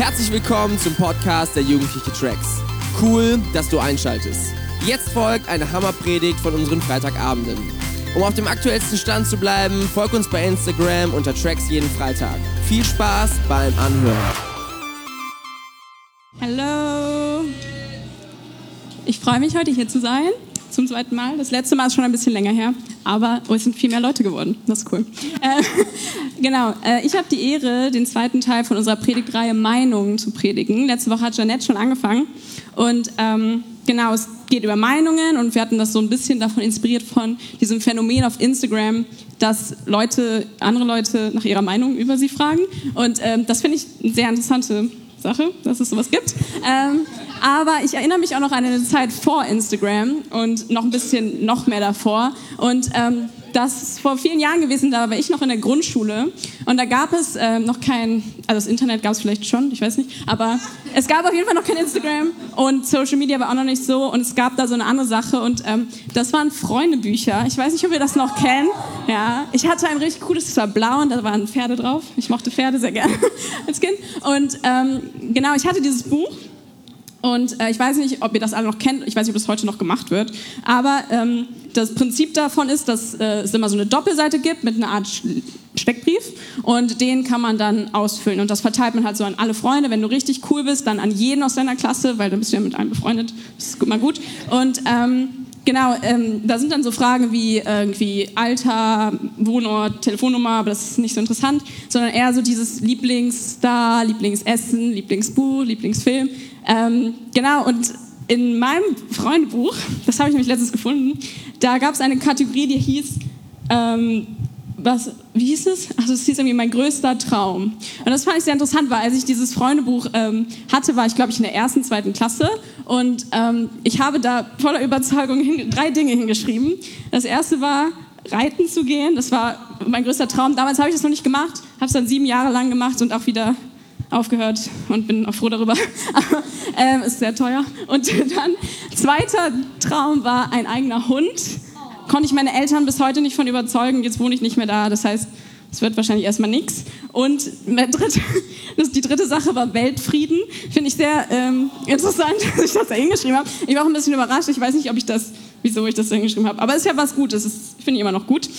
Herzlich willkommen zum Podcast der Jugendliche Tracks. Cool, dass du einschaltest. Jetzt folgt eine Hammerpredigt von unseren Freitagabenden. Um auf dem aktuellsten Stand zu bleiben, folg uns bei Instagram unter Tracks jeden Freitag. Viel Spaß beim Anhören. Hallo! Ich freue mich, heute hier zu sein, zum zweiten Mal. Das letzte Mal ist schon ein bisschen länger her, aber es sind viel mehr Leute geworden. Das ist cool. Ich habe die Ehre, den zweiten Teil von unserer Predigtreihe Meinungen zu predigen. Letzte Woche hat Janette schon angefangen und es geht über Meinungen und wir hatten das so ein bisschen davon inspiriert von diesem Phänomen auf Instagram, dass andere Leute nach ihrer Meinung über sie fragen und das finde ich eine sehr interessante Sache, dass es sowas gibt. Aber ich erinnere mich auch noch an eine Zeit vor Instagram und noch mehr davor. Und das ist vor vielen Jahren gewesen, da war ich noch in der Grundschule. Und da gab es noch also das Internet gab es vielleicht schon, ich weiß nicht. Aber es gab auf jeden Fall noch kein Instagram und Social Media war auch noch nicht so. Und es gab da so eine andere Sache und das waren Freundebücher. Ich weiß nicht, ob ihr das noch kennt. Ja, ich hatte ein richtig cooles, das war blau und da waren Pferde drauf. Ich mochte Pferde sehr gerne als Kind. Und ich hatte dieses Buch. Und ich weiß nicht, ob ihr das alle noch kennt, ich weiß nicht, ob das heute noch gemacht wird, aber das Prinzip davon ist, dass es immer so eine Doppelseite gibt mit einer Art Steckbrief und den kann man dann ausfüllen und das verteilt man halt so an alle Freunde. Wenn du richtig cool bist, dann an jeden aus deiner Klasse, weil dann bist du ja mit einem befreundet, das ist mal gut. Und da sind dann so Fragen wie irgendwie Alter, Wohnort, Telefonnummer, aber das ist nicht so interessant, sondern eher so dieses Lieblingsstar, Lieblingsessen, Lieblingsbuch, Lieblingsfilm. Und in meinem Freundebuch, das habe ich nämlich letztens gefunden, da gab es eine Kategorie, die hieß, wie hieß es? Also es hieß irgendwie mein größter Traum. Und das fand ich sehr interessant, weil als ich dieses Freundebuch hatte, war ich, glaube ich, in der 1., 2. Klasse und ich habe da voller Überzeugung 3 Dinge hingeschrieben. Das erste war, reiten zu gehen, das war mein größter Traum. Damals habe ich das noch nicht gemacht, habe es dann 7 Jahre lang gemacht und auch wieder aufgehört und bin auch froh darüber. Ist sehr teuer. Und dann, zweiter Traum war ein eigener Hund. Konnte ich meine Eltern bis heute nicht von überzeugen. Jetzt wohne ich nicht mehr da. Das heißt, es wird wahrscheinlich erstmal nichts. Und die dritte Sache war Weltfrieden. Finde ich sehr interessant, dass ich das da hingeschrieben habe. Ich war auch ein bisschen überrascht. Ich weiß nicht, wieso ich das da hingeschrieben habe. Aber es ist ja was Gutes. Das finde ich immer noch gut.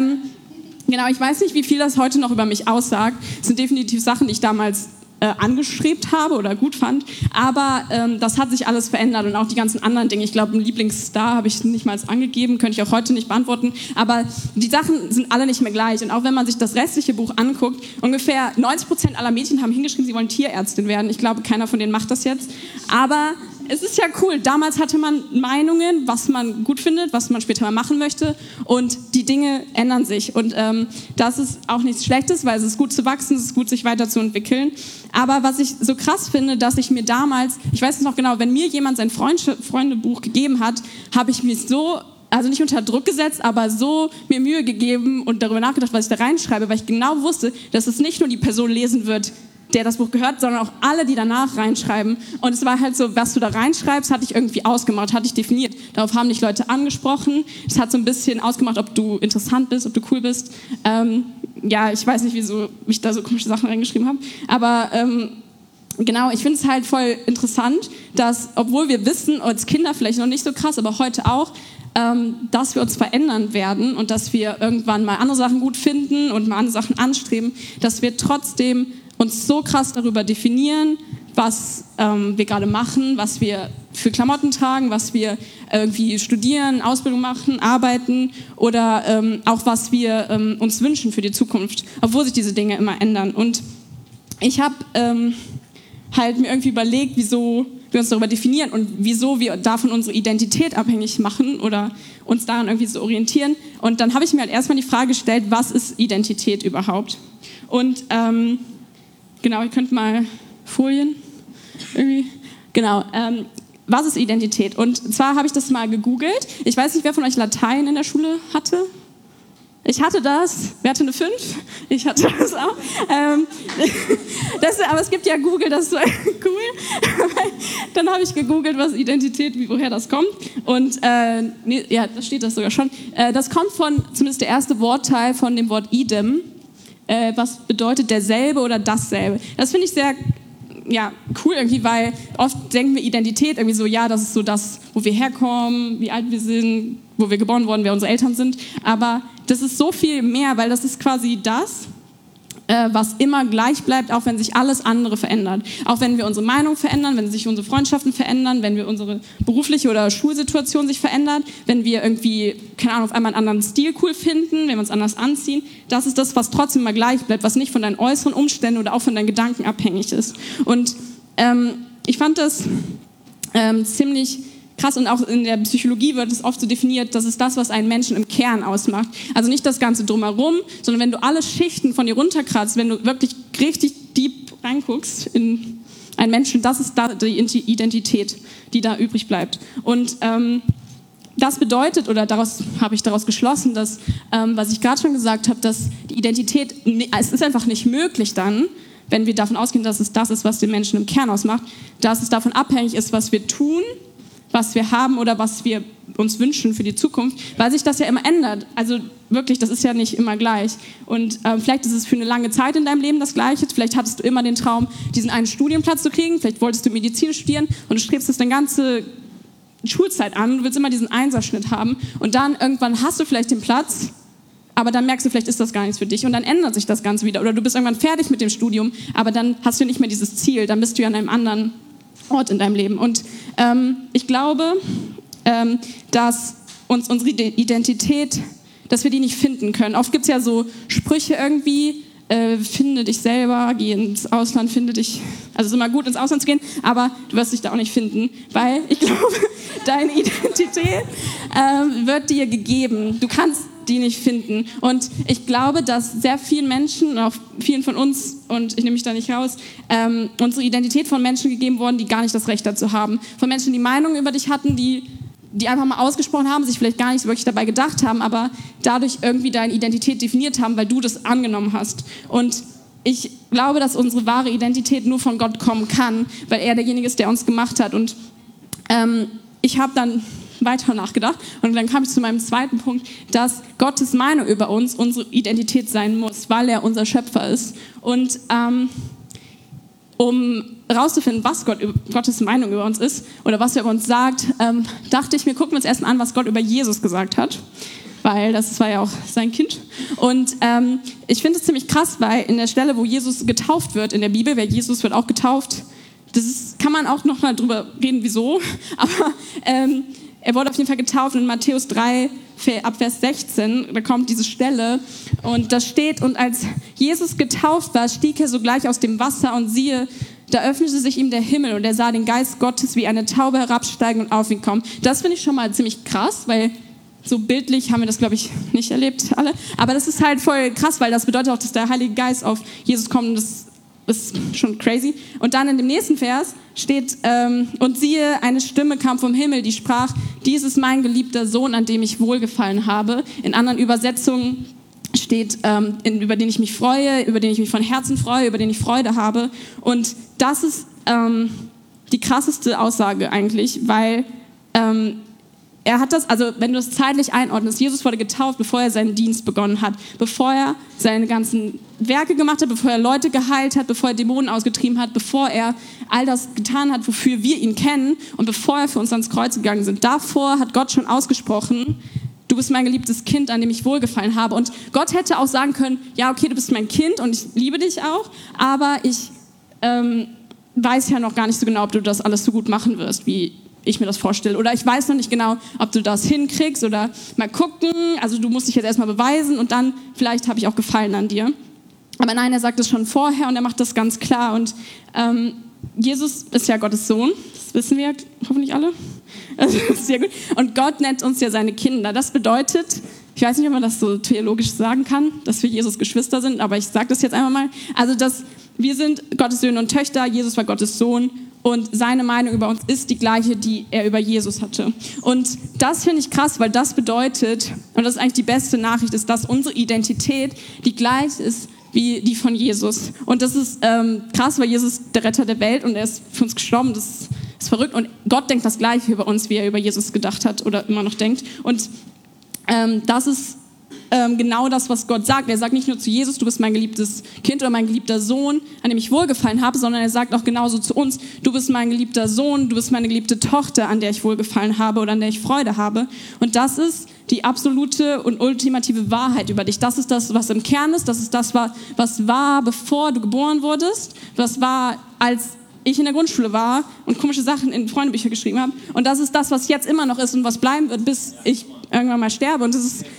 Ich weiß nicht, wie viel das heute noch über mich aussagt. Es sind definitiv Sachen, die ich damals angestrebt habe oder gut fand. Aber das hat sich alles verändert und auch die ganzen anderen Dinge. Ich glaube, einen Lieblingsstar habe ich nicht mal angegeben, könnte ich auch heute nicht beantworten. Aber die Sachen sind alle nicht mehr gleich. Und auch wenn man sich das restliche Buch anguckt, ungefähr 90% aller Mädchen haben hingeschrieben, sie wollen Tierärztin werden. Ich glaube, keiner von denen macht das jetzt. Aber es ist ja cool. Damals hatte man Meinungen, was man gut findet, was man später mal machen möchte. Und die Dinge ändern sich. Und das ist auch nichts Schlechtes, weil es ist gut zu wachsen, es ist gut, sich weiterzuentwickeln. Aber was ich so krass finde, dass ich mir damals, ich weiß es noch genau, wenn mir jemand sein Freundebuch gegeben hat, habe ich mich so, also nicht unter Druck gesetzt, aber so mir Mühe gegeben und darüber nachgedacht, was ich da reinschreibe, weil ich genau wusste, dass es nicht nur die Person lesen wird, der das Buch gehört, sondern auch alle, die danach reinschreiben. Und es war halt so, was du da reinschreibst, hatte ich irgendwie ausgemacht, hatte ich definiert. Darauf haben dich Leute angesprochen. Es hat so ein bisschen ausgemacht, ob du interessant bist, ob du cool bist. Ich weiß nicht, wieso ich da so komische Sachen reingeschrieben habe. Aber ich finde es halt voll interessant, dass, obwohl wir wissen, als Kinder vielleicht noch nicht so krass, aber heute auch, dass wir uns verändern werden und dass wir irgendwann mal andere Sachen gut finden und mal andere Sachen anstreben, dass wir trotzdem uns so krass darüber definieren, was wir gerade machen, was wir für Klamotten tragen, was wir irgendwie studieren, Ausbildung machen, arbeiten oder auch was wir uns wünschen für die Zukunft, obwohl sich diese Dinge immer ändern. Und ich habe halt mir irgendwie überlegt, wieso wir uns darüber definieren und wieso wir davon unsere Identität abhängig machen oder uns daran irgendwie so orientieren. Und dann habe ich mir halt erstmal die Frage gestellt, was ist Identität überhaupt? Und ihr könnt mal Folien irgendwie. Was ist Identität? Und zwar habe ich das mal gegoogelt. Ich weiß nicht, wer von euch Latein in der Schule hatte. Ich hatte das. Wer hatte eine 5? Ich hatte das auch. Aber es gibt ja Google, das ist so cool. Dann habe ich gegoogelt, was Identität, woher das kommt. Und da steht das sogar schon. Das kommt zumindest der erste Wortteil von dem Wort idem, was bedeutet derselbe oder dasselbe. Das finde ich sehr cool irgendwie, weil oft denken wir Identität irgendwie so, ja, das ist so das, wo wir herkommen, wie alt wir sind, wo wir geboren wurden, wer unsere Eltern sind. Aber das ist so viel mehr, weil das ist quasi das, was immer gleich bleibt, auch wenn sich alles andere verändert. Auch wenn wir unsere Meinung verändern, wenn sich unsere Freundschaften verändern, wenn wir unsere berufliche oder Schulsituation sich verändert, wenn wir irgendwie, keine Ahnung, auf einmal einen anderen Stil cool finden, wenn wir uns anders anziehen. Das ist das, was trotzdem immer gleich bleibt, was nicht von deinen äußeren Umständen oder auch von deinen Gedanken abhängig ist. Und ich fand das ziemlich krass, und auch in der Psychologie wird es oft so definiert, das ist das, was einen Menschen im Kern ausmacht. Also nicht das Ganze drumherum, sondern wenn du alle Schichten von dir runterkratzt, wenn du wirklich richtig deep reinguckst in einen Menschen, das ist da die Identität, die da übrig bleibt. Und das bedeutet, oder habe ich daraus geschlossen, dass, was ich gerade schon gesagt habe, dass die Identität, es ist einfach nicht möglich dann, wenn wir davon ausgehen, dass es das ist, was den Menschen im Kern ausmacht, dass es davon abhängig ist, was wir tun, was wir haben oder was wir uns wünschen für die Zukunft, weil sich das ja immer ändert. Also wirklich, das ist ja nicht immer gleich. Und vielleicht ist es für eine lange Zeit in deinem Leben das Gleiche. Vielleicht hattest du immer den Traum, diesen einen Studienplatz zu kriegen. Vielleicht wolltest du Medizin studieren und du strebst es deine ganze Schulzeit an. Du willst immer diesen Einserschnitt haben. Und dann irgendwann hast du vielleicht den Platz, aber dann merkst du, vielleicht ist das gar nichts für dich. Und dann ändert sich das Ganze wieder. Oder du bist irgendwann fertig mit dem Studium, aber dann hast du nicht mehr dieses Ziel. Dann bist du ja an einem anderen Ort in deinem Leben. Und ich glaube, dass uns unsere Identität, dass wir die nicht finden können. Oft gibt es ja so Sprüche irgendwie, finde dich selber, geh ins Ausland, finde dich, also es ist immer gut, ins Ausland zu gehen, aber du wirst dich da auch nicht finden, weil ich glaube, deine Identität wird dir gegeben. Du kannst die nicht finden. Und ich glaube, dass sehr vielen Menschen, auch vielen von uns, und ich nehme mich da nicht raus, unsere Identität von Menschen gegeben worden, die gar nicht das Recht dazu haben. Von Menschen, die Meinungen über dich hatten, die einfach mal ausgesprochen haben, sich vielleicht gar nicht wirklich dabei gedacht haben, aber dadurch irgendwie deine Identität definiert haben, weil du das angenommen hast. Und ich glaube, dass unsere wahre Identität nur von Gott kommen kann, weil er derjenige ist, der uns gemacht hat. Und ich habe dann weiter nachgedacht und dann kam ich zu meinem zweiten Punkt, dass Gottes Meinung über uns unsere Identität sein muss, weil er unser Schöpfer ist. Und um herauszufinden, was Gottes Meinung über uns ist oder was er über uns sagt, dachte ich mir, gucken wir uns erstmal an, was Gott über Jesus gesagt hat, weil das war ja auch sein Kind. Und ich finde es ziemlich krass, weil in der Stelle, wo Jesus getauft wird in der Bibel, wer Jesus wird auch getauft, kann man auch noch mal drüber reden, wieso, aber er wurde auf jeden Fall getauft in Matthäus 3, ab Vers 16, da kommt diese Stelle und da steht, und als Jesus getauft war, stieg er sogleich aus dem Wasser und siehe, da öffnete sich ihm der Himmel und er sah den Geist Gottes wie eine Taube herabsteigen und auf ihn kommen. Das finde ich schon mal ziemlich krass, weil so bildlich haben wir das, glaube ich, nicht erlebt alle, aber das ist halt voll krass, weil das bedeutet auch, dass der Heilige Geist auf Jesus kommt und das ist schon crazy. Und dann in dem nächsten Vers steht, und siehe, eine Stimme kam vom Himmel, die sprach, dies ist mein geliebter Sohn, an dem ich wohlgefallen habe. In anderen Übersetzungen steht, über den ich mich freue, über den ich mich von Herzen freue, über den ich Freude habe. Und das ist die krasseste Aussage eigentlich, weil er hat das, also wenn du das zeitlich einordnest, Jesus wurde getauft, bevor er seinen Dienst begonnen hat, bevor er seine ganzen Werke gemacht hat, bevor er Leute geheilt hat, bevor er Dämonen ausgetrieben hat, bevor er all das getan hat, wofür wir ihn kennen und bevor er für uns ans Kreuz gegangen ist. Davor hat Gott schon ausgesprochen, du bist mein geliebtes Kind, an dem ich wohlgefallen habe. Und Gott hätte auch sagen können, ja okay, du bist mein Kind und ich liebe dich auch, aber ich weiß ja noch gar nicht so genau, ob du das alles so gut machen wirst, wie ich mir das vorstelle. Oder ich weiß noch nicht genau, ob du das hinkriegst oder mal gucken. Also du musst dich jetzt erstmal beweisen und dann vielleicht habe ich auch Gefallen an dir. Aber nein, er sagt es schon vorher und er macht das ganz klar. Und Jesus ist ja Gottes Sohn, das wissen wir hoffentlich alle. Also, das ist sehr gut. Und Gott nennt uns ja seine Kinder. Das bedeutet, ich weiß nicht, ob man das so theologisch sagen kann, dass wir Jesus Geschwister sind, aber ich sage das jetzt einfach mal. Also wir sind Gottes Söhne und Töchter, Jesus war Gottes Sohn. Und seine Meinung über uns ist die gleiche, die er über Jesus hatte. Und das finde ich krass, weil das bedeutet, und das ist eigentlich die beste Nachricht, ist, dass unsere Identität die gleiche ist wie die von Jesus. Und das ist krass, weil Jesus ist der Retter der Welt und er ist für uns gestorben. Das ist verrückt. Und Gott denkt das Gleiche über uns, wie er über Jesus gedacht hat oder immer noch denkt. Und das ist genau das, was Gott sagt. Er sagt nicht nur zu Jesus, du bist mein geliebtes Kind oder mein geliebter Sohn, an dem ich wohlgefallen habe, sondern er sagt auch genauso zu uns, du bist mein geliebter Sohn, du bist meine geliebte Tochter, an der ich wohlgefallen habe oder an der ich Freude habe. Und das ist die absolute und ultimative Wahrheit über dich. Das ist das, was im Kern ist. Das ist das, was war, bevor du geboren wurdest. Was war, als ich in der Grundschule war und komische Sachen in Freundebücher geschrieben habe. Und das ist das, was jetzt immer noch ist und was bleiben wird, bis ich irgendwann mal sterbe. Und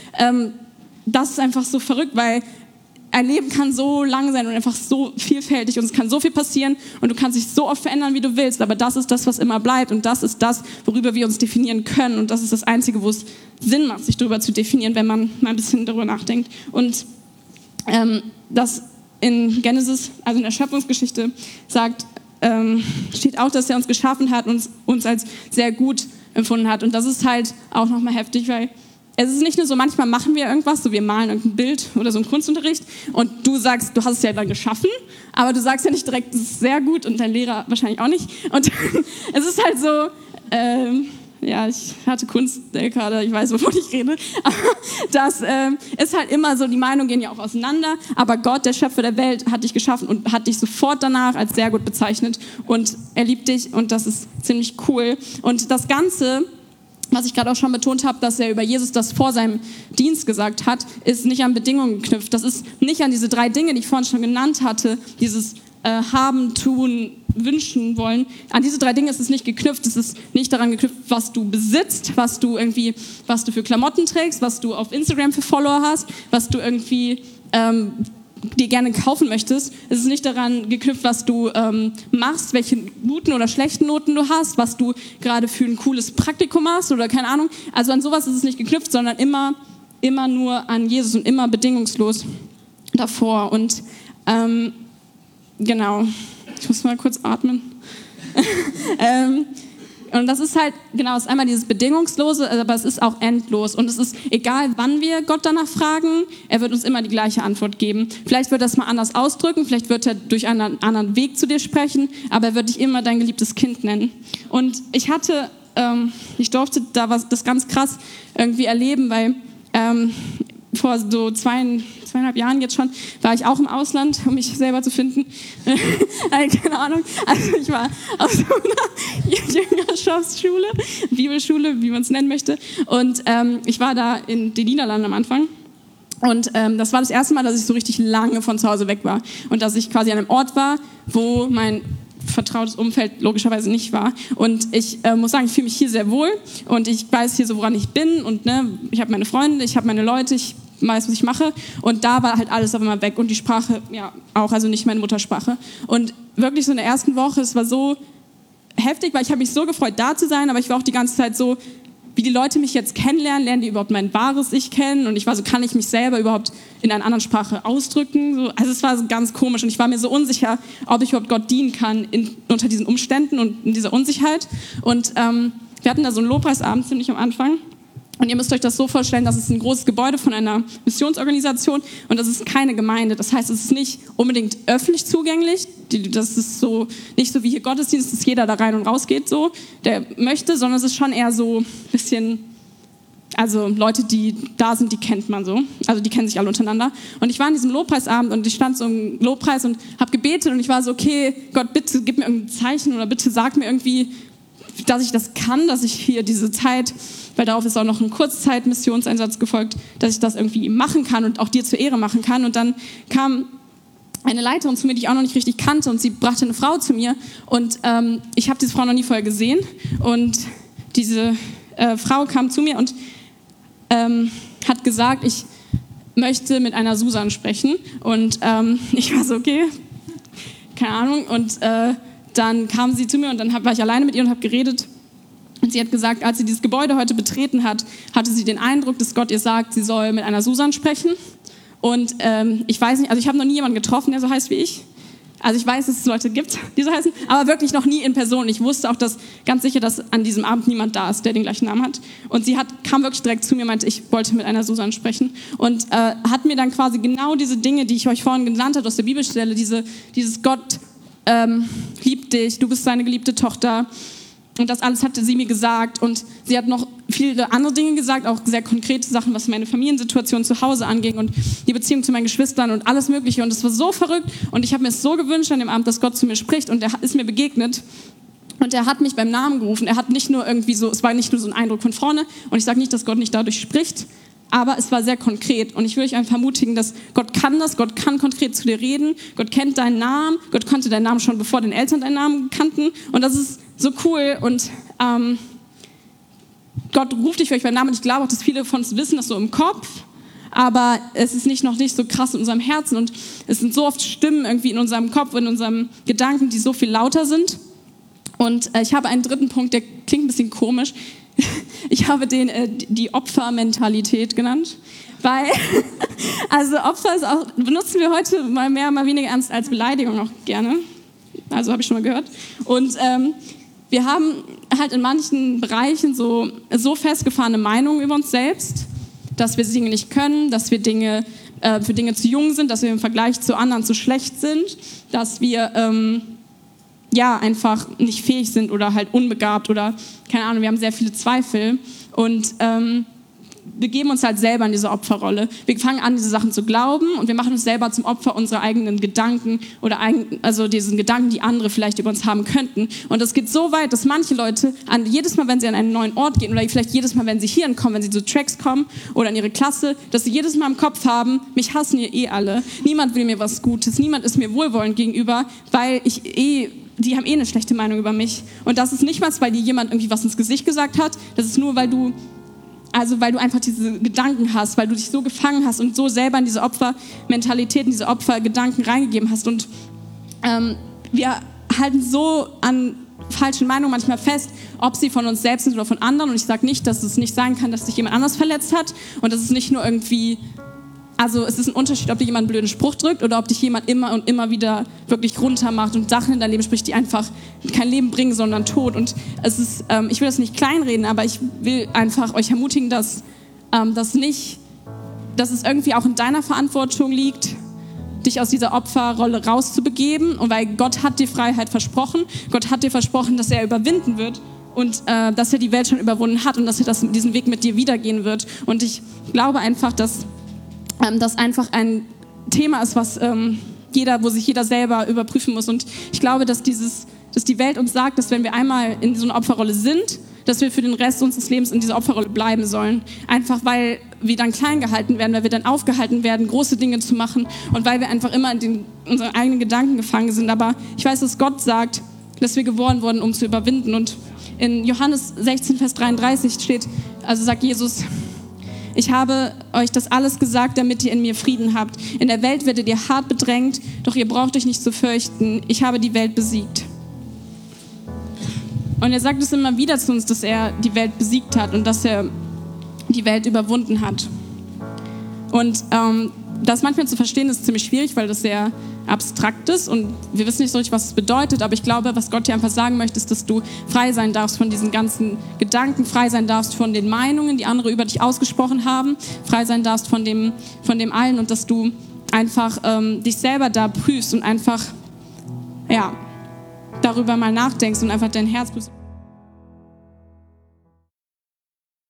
das ist einfach so verrückt, weil ein Leben kann so lang sein und einfach so vielfältig und es kann so viel passieren und du kannst dich so oft verändern, wie du willst, aber das ist das, was immer bleibt und das ist das, worüber wir uns definieren können und das ist das Einzige, wo es Sinn macht, sich darüber zu definieren, wenn man mal ein bisschen darüber nachdenkt. Und das in Genesis, also in der Schöpfungsgeschichte, steht auch, dass er uns geschaffen hat und uns als sehr gut empfunden hat und das ist halt auch nochmal heftig, weil es ist nicht nur so, manchmal machen wir irgendwas, so wir malen irgendein Bild oder so im Kunstunterricht und du sagst, du hast es ja dann geschaffen, aber du sagst ja nicht direkt, das ist sehr gut und dein Lehrer wahrscheinlich auch nicht. Und es ist halt so, ich hatte Kunst-LK, ich weiß, wovon ich rede, aber das ist halt immer so, die Meinungen gehen ja auch auseinander, aber Gott, der Schöpfer der Welt, hat dich geschaffen und hat dich sofort danach als sehr gut bezeichnet und er liebt dich und das ist ziemlich cool. Und das Ganze, was ich gerade auch schon betont habe, dass er über Jesus das vor seinem Dienst gesagt hat, ist nicht an Bedingungen geknüpft. Das ist nicht an diese 3 Dinge, die ich vorhin schon genannt hatte, dieses haben, tun, wünschen wollen. An diese 3 Dinge ist es nicht geknüpft. Es ist nicht daran geknüpft, was du besitzt, was du für Klamotten trägst, was du auf Instagram für Follower hast, was du irgendwie dir gerne kaufen möchtest. Es ist nicht daran geknüpft, was du machst, welche guten oder schlechten Noten du hast, was du gerade für ein cooles Praktikum hast oder keine Ahnung. Also an sowas ist es nicht geknüpft, sondern immer nur an Jesus und immer bedingungslos davor. Und genau, ich muss mal kurz atmen. Und das ist halt, genau, es ist einmal dieses Bedingungslose, aber es ist auch endlos. Und es ist egal, wann wir Gott danach fragen, er wird uns immer die gleiche Antwort geben. Vielleicht wird er es mal anders ausdrücken, vielleicht wird er durch einen anderen Weg zu dir sprechen, aber er wird dich immer dein geliebtes Kind nennen. Und ich durfte da das ganz krass irgendwie erleben, weil vor so 2,5 Jahren jetzt schon, war ich auch im Ausland, um mich selber zu finden. Keine Ahnung. Also ich war auf so einer Jüngerschaftsschule, Bibelschule, wie man es nennen möchte. Und ich war da in den Niederlanden am Anfang. Und das war das erste Mal, dass ich so richtig lange von zu Hause weg war. Und dass ich quasi an einem Ort war, wo mein vertrautes Umfeld logischerweise nicht war. Und ich muss sagen, ich fühle mich hier sehr wohl. Und ich weiß hier so, woran ich bin. Und ich habe meine Freunde, ich habe meine Leute, ich weiß, was ich mache. Und da war halt alles auf einmal weg. Und die Sprache, ja, auch, also nicht meine Muttersprache. Und wirklich so in der ersten Woche, es war so heftig, weil ich habe mich so gefreut, da zu sein. Aber ich war auch die ganze Zeit so, wie die Leute mich jetzt kennenlernen, lernen die überhaupt mein wahres Ich kennen. Und ich war so, kann ich mich selber überhaupt in einer anderen Sprache ausdrücken? So, also es war so ganz komisch. Und ich war mir so unsicher, ob ich überhaupt Gott dienen kann unter diesen Umständen und in dieser Unsicherheit. Und wir hatten da so einen Lobpreisabend ziemlich am Anfang. Und ihr müsst euch das so vorstellen, das ist ein großes Gebäude von einer Missionsorganisation und das ist keine Gemeinde. Das heißt, es ist nicht unbedingt öffentlich zugänglich. Das ist so nicht so wie hier Gottesdienst, dass jeder da rein und raus geht, so, der möchte, sondern es ist schon eher so ein bisschen, also Leute, die da sind, die kennt man so. Also die kennen sich alle untereinander. Und ich war an diesem Lobpreisabend und ich stand so im Lobpreis und habe gebetet und ich war so, okay, Gott, bitte gib mir irgendein Zeichen oder bitte sag mir irgendwie, dass ich das kann, dass ich hier diese Zeit, weil darauf ist auch noch ein Kurzzeit-Missionseinsatz gefolgt, dass ich das irgendwie machen kann und auch dir zur Ehre machen kann. Und dann kam eine Leiterin zu mir, die ich auch noch nicht richtig kannte und sie brachte eine Frau zu mir und ich habe diese Frau noch nie vorher gesehen und diese Frau kam zu mir und hat gesagt, ich möchte mit einer Susan sprechen und ich war so, okay, keine Ahnung und dann kam sie zu mir und dann war ich alleine mit ihr und habe geredet. Und sie hat gesagt, als sie dieses Gebäude heute betreten hat, hatte sie den Eindruck, dass Gott ihr sagt, sie soll mit einer Susan sprechen. Und ich weiß nicht, also ich habe noch nie jemanden getroffen, der so heißt wie ich. Also ich weiß, dass es Leute gibt, die so heißen, aber wirklich noch nie in Person. Ich wusste auch ganz sicher, dass an diesem Abend niemand da ist, der den gleichen Namen hat. Und sie kam wirklich direkt zu mir und meinte, ich wollte mit einer Susan sprechen. Und hat mir dann quasi genau diese Dinge, die ich euch vorhin genannt habe aus der Bibelstelle, dieses Gott liebt dich, du bist seine geliebte Tochter, Und das alles hatte sie mir gesagt. Und sie hat noch viele andere Dinge gesagt, auch sehr konkrete Sachen, was meine Familiensituation zu Hause anging und die Beziehung zu meinen Geschwistern und alles Mögliche. Und es war so verrückt. Und ich habe mir es so gewünscht an dem Abend, dass Gott zu mir spricht. Und er ist mir begegnet. Und er hat mich beim Namen gerufen. Er hat nicht nur irgendwie so, es war nicht nur so ein Eindruck von vorne. Und ich sage nicht, dass Gott nicht dadurch spricht. Aber es war sehr konkret. Und ich will euch einfach ermutigen, dass Gott kann das. Gott kann konkret zu dir reden. Gott kennt deinen Namen. Gott kannte deinen Namen schon, bevor deine Eltern deinen Namen kannten. Und das ist so cool. Und Gott ruft dich vielleicht beim Namen. Und ich glaube auch, dass viele von uns wissen das so im Kopf. Aber es ist noch nicht so krass in unserem Herzen. Und es sind so oft Stimmen irgendwie in unserem Kopf, in unserem Gedanken, die so viel lauter sind. Und ich habe einen dritten Punkt, der klingt ein bisschen komisch. Ich habe den die Opfermentalität genannt, weil also Opfer ist auch, benutzen wir heute mal mehr, mal weniger ernst als Beleidigung auch gerne. Also habe ich schon mal gehört. Und wir haben halt in manchen Bereichen so festgefahrene Meinungen über uns selbst, dass wir Dinge nicht können, dass wir für Dinge zu jung sind, dass wir im Vergleich zu anderen zu schlecht sind, dass wir einfach nicht fähig sind oder halt unbegabt oder, keine Ahnung, wir haben sehr viele Zweifel und wir geben uns halt selber in diese Opferrolle. Wir fangen an, diese Sachen zu glauben und wir machen uns selber zum Opfer unserer eigenen Gedanken oder also diesen Gedanken, die andere vielleicht über uns haben könnten. Und das geht so weit, dass manche Leute jedes Mal, wenn sie an einen neuen Ort gehen oder vielleicht jedes Mal, wenn sie hierhin kommen, wenn sie zu Tracks kommen oder in ihre Klasse, dass sie jedes Mal im Kopf haben, mich hassen hier eh alle, niemand will mir was Gutes, niemand ist mir wohlwollend gegenüber, weil die haben eh eine schlechte Meinung über mich. Und das ist nicht mal, weil dir jemand irgendwie was ins Gesicht gesagt hat. Das ist nur, weil du einfach diese Gedanken hast, weil du dich so gefangen hast und so selber in diese Opfermentalität, in diese Opfergedanken reingegeben hast. Und wir halten so an falschen Meinungen manchmal fest, ob sie von uns selbst sind oder von anderen. Und ich sage nicht, dass es nicht sein kann, dass sich jemand anders verletzt hat. Und das ist nicht nur irgendwie... Also es ist ein Unterschied, ob dir jemand einen blöden Spruch drückt oder ob dich jemand immer und immer wieder wirklich runter macht und Sachen in dein Leben spricht, die einfach kein Leben bringen, sondern Tod. Und es ist, ich will das nicht kleinreden, aber ich will einfach euch ermutigen, dass es irgendwie auch in deiner Verantwortung liegt, dich aus dieser Opferrolle rauszubegeben. Und weil Gott hat dir Freiheit versprochen, Gott hat dir versprochen, dass er überwinden wird. Und dass er die Welt schon überwunden hat und dass er diesen Weg mit dir wiedergehen wird. Und ich glaube einfach, dass das einfach ein Thema ist, wo sich jeder selber überprüfen muss. Und ich glaube, dass die Welt uns sagt, dass wenn wir einmal in so einer Opferrolle sind, dass wir für den Rest unseres Lebens in dieser Opferrolle bleiben sollen. Einfach weil wir dann klein gehalten werden, weil wir dann aufgehalten werden, große Dinge zu machen und weil wir einfach immer in unseren eigenen Gedanken gefangen sind. Aber ich weiß, dass Gott sagt, dass wir geboren wurden, um zu überwinden. Und in Johannes 16, Vers 33 sagt Jesus: Ich habe euch das alles gesagt, damit ihr in mir Frieden habt. In der Welt werdet ihr hart bedrängt, doch ihr braucht euch nicht zu fürchten. Ich habe die Welt besiegt. Und er sagt es immer wieder zu uns, dass er die Welt besiegt hat und dass er die Welt überwunden hat. Und das manchmal zu verstehen, ist ziemlich schwierig, weil das sehr abstrakt ist und wir wissen nicht so richtig, was es bedeutet, aber ich glaube, was Gott dir einfach sagen möchte, ist, dass du frei sein darfst von diesen ganzen Gedanken, frei sein darfst von den Meinungen, die andere über dich ausgesprochen haben, frei sein darfst von dem allen und dass du einfach dich selber da prüfst und einfach darüber mal nachdenkst und einfach dein Herz prüfst.